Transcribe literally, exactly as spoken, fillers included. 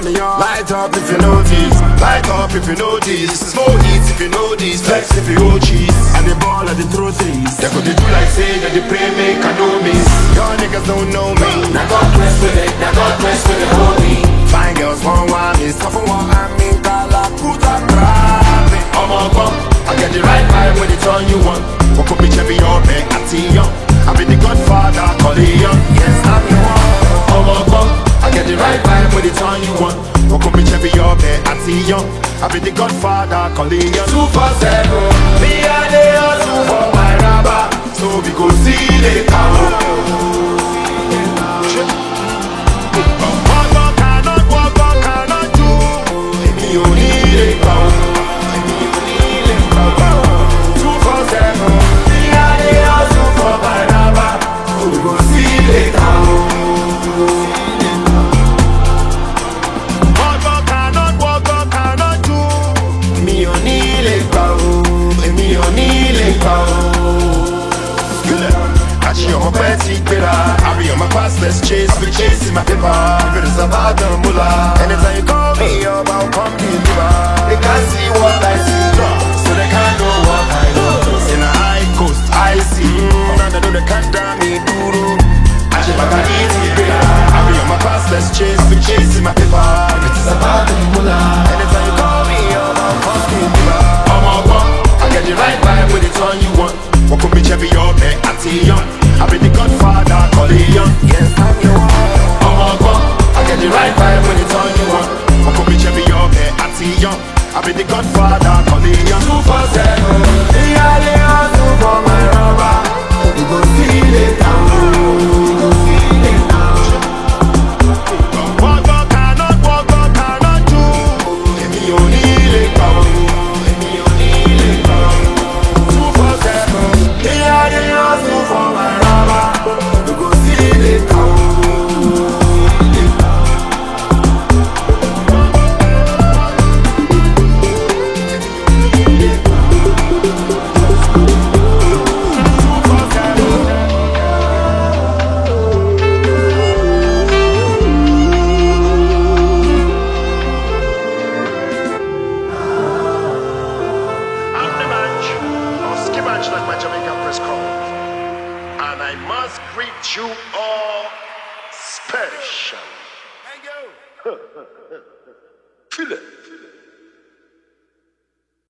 turn me on. Light up if you notice, light up if you notice. Smoke eat if you know this, flex if you owe cheese. And the ball and the throw threes. They could do like say that they pray make I know miss. Y'all niggas don't know me. Now God bless with it, now God bless with it, hold me. Fine girls want one, me tough for one, I mean Kala Kuta Krabi. I'm a bum, I get the right vibe when it's on you want. Walk up me Chevy or back at young. I be the Godfather, call it young. Yes, I'm the one. I'm a bum, I get the right vibe when it's on you want. Walk up me Chevy or back at young. I be the Godfather, call it young. Two for seven, me and the hustle for my rubber. So we go see the cow. I be on my past, let's chase, I be chasing my paper. If it is about the mullah, anytime you call me up, I'll come deliver. They can't see what I see, so they can't know what I know. In a high coast, I see. I'm not know they can't damn me, duro. I should back an easy beer. I be on my past, let's chase, I be chasing my paper. If it is about the mullah, anytime you call me up, I'll come deliver. I'm a bum, I get the right vibe when it's on you want. Walk up me Chevy up, eh, at young. I be the Godfather, call it young. Yes, I'm your one. I'm a bum, I get the right vibe when it's on you want. Walk up me Chevy up, eh, at young. I be the Godfather, call it young. Two for seven, the alley hustle for my rubber. We go see it down, we go see it down. Walk up, cannot walk up, cannot do. Let me only let go, let me only let go. Two for seven, the alley hustle for my rubber. We go see it down. Like my Jamaican press call, and I must greet you all special. Thank you. Feel it.